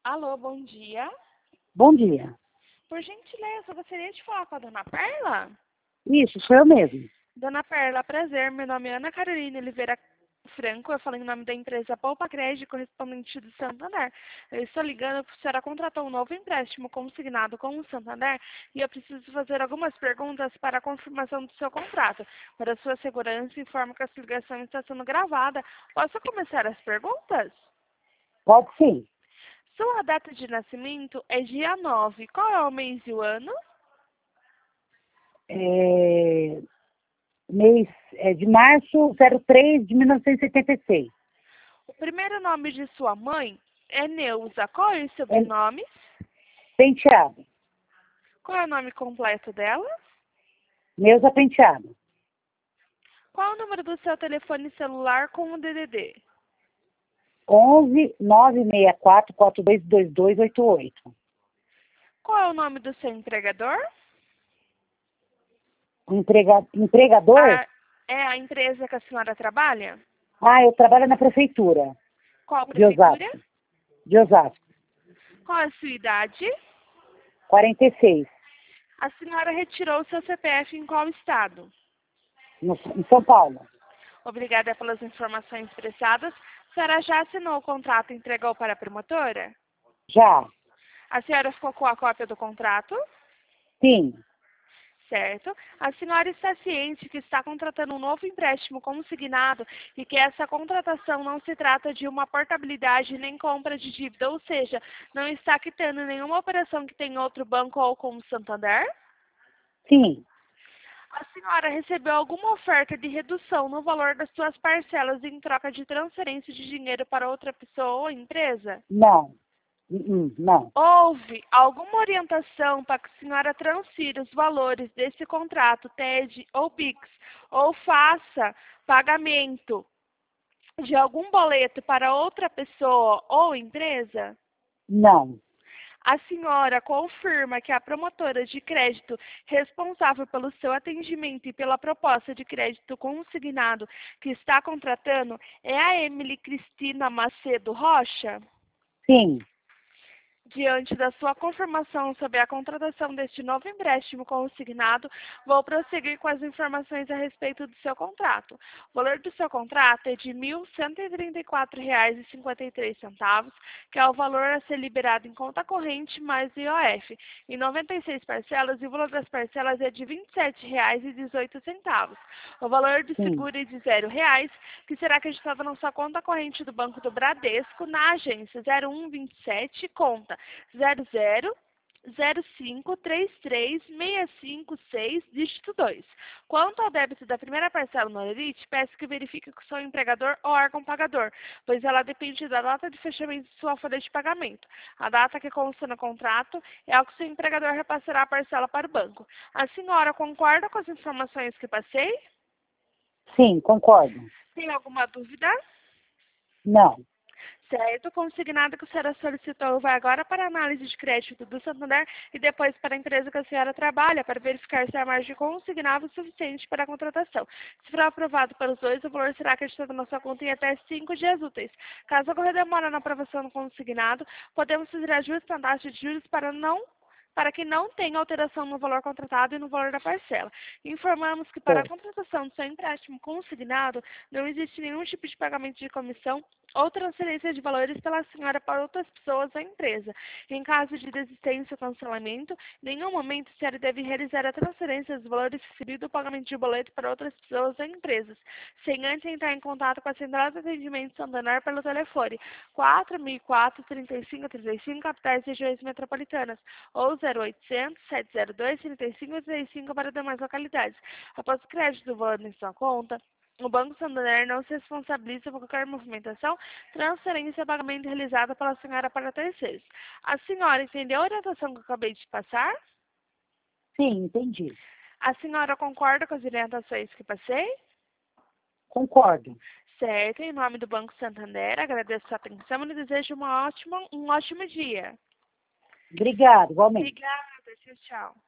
Alô, bom dia. Bom dia. Por gentileza, eu gostaria de falar com a dona Perla. Isso, sou eu mesmo. Dona Perla, prazer. Meu nome é Ana Carolina Oliveira Franco. Eu falo em nome da empresa Poupa Crédito, correspondente do Santander. Eu estou ligando porque a senhora contratou um novo empréstimo consignado com o Santander e eu preciso fazer algumas perguntas para a confirmação do seu contrato. Para sua segurança, informo que essa ligação está sendo gravada. Posso começar as perguntas? Pode sim. Sua data de nascimento é dia 9. Qual é o mês e o ano? Mês de março, 03 de 1976. O primeiro nome de sua mãe é Neuza. Qual é o É sobrenome? Penteado. Qual é o nome completo dela? Neuza Penteado. Qual é o número do seu telefone celular com o DDD? 11 964 422288. Qual é o nome do seu empregador? Empregador? É a empresa que a senhora trabalha? Eu trabalho na prefeitura Qual de prefeitura? Osasco. De Osasco. Qual é a sua idade? 46. A senhora retirou seu CPF em qual estado? Em São Paulo. Obrigada pelas informações prestadas. A senhora já assinou o contrato e entregou para a promotora? Já. A senhora ficou com a cópia do contrato? Sim. Certo. A senhora está ciente que está contratando um novo empréstimo consignado e que essa contratação não se trata de uma portabilidade nem compra de dívida, ou seja, não está quitando nenhuma operação que tem outro banco ou com o Santander? Sim. A senhora recebeu alguma oferta de redução no valor das suas parcelas em troca de transferência de dinheiro para outra pessoa ou empresa? Não. Não. Houve alguma orientação para que a senhora transfira os valores desse contrato, TED ou PIX, ou faça pagamento de algum boleto para outra pessoa ou empresa? Não. A senhora confirma que a promotora de crédito responsável pelo seu atendimento e pela proposta de crédito consignado que está contratando é a Emily Cristina Macedo Rocha? Sim. Diante da sua confirmação sobre a contratação deste novo empréstimo consignado, vou prosseguir com as informações a respeito do seu contrato. O valor do seu contrato é de R$ 1.134,53, que é o valor a ser liberado em conta corrente mais IOF, em 96 parcelas, e o valor das parcelas é de R$ 27,18. O valor do Sim. seguro é de R$ 0,00, que será acreditado na sua conta corrente do Banco do Bradesco, na agência 0127, conta 0005336556, dígito 2. Quanto ao débito da primeira parcela no Holerite, peço que verifique com o seu empregador ou órgão pagador, pois ela depende da data de fechamento de sua folha de pagamento. A data que consta no contrato é a que o seu empregador repassará a parcela para o banco. A senhora concorda com as informações que passei? Sim, concordo. Tem alguma dúvida? Não. Certo, consignado que a senhora solicitou vai agora para a análise de crédito do Santander e depois para a empresa que a senhora trabalha para verificar se a margem consignável é suficiente para a contratação. Se for aprovado pelos dois, o valor será acreditado na sua conta em até 5 dias úteis. Caso ocorra demora na aprovação do consignado, podemos fazer ajuste na taxa de juros para que não tenha alteração no valor contratado e no valor da parcela. Informamos que para a Certo. contratação do seu empréstimo consignado, não existe nenhum tipo de pagamento de comissão ou transferência de valores pela senhora para outras pessoas ou empresa. Em caso de desistência ou cancelamento, em nenhum momento a senhora deve realizar a transferência dos valores recebidos ou pagamento de boleto para outras pessoas ou empresas, sem antes entrar em contato com a Central de Atendimento Santander pelo telefone 4004-3535, capitais e regiões metropolitanas, ou 0800 702 3535 para demais localidades. Após o crédito do valor em sua conta, o Banco Santander não se responsabiliza por qualquer movimentação, transferência ou pagamento realizada pela senhora para terceiros. A senhora entendeu a orientação que eu acabei de passar? Sim, entendi. A senhora concorda com as orientações que passei? Concordo. Certo, em nome do Banco Santander, agradeço a sua atenção e lhe desejo um ótimo dia. Obrigado, igualmente. Obrigada, tchau, tchau.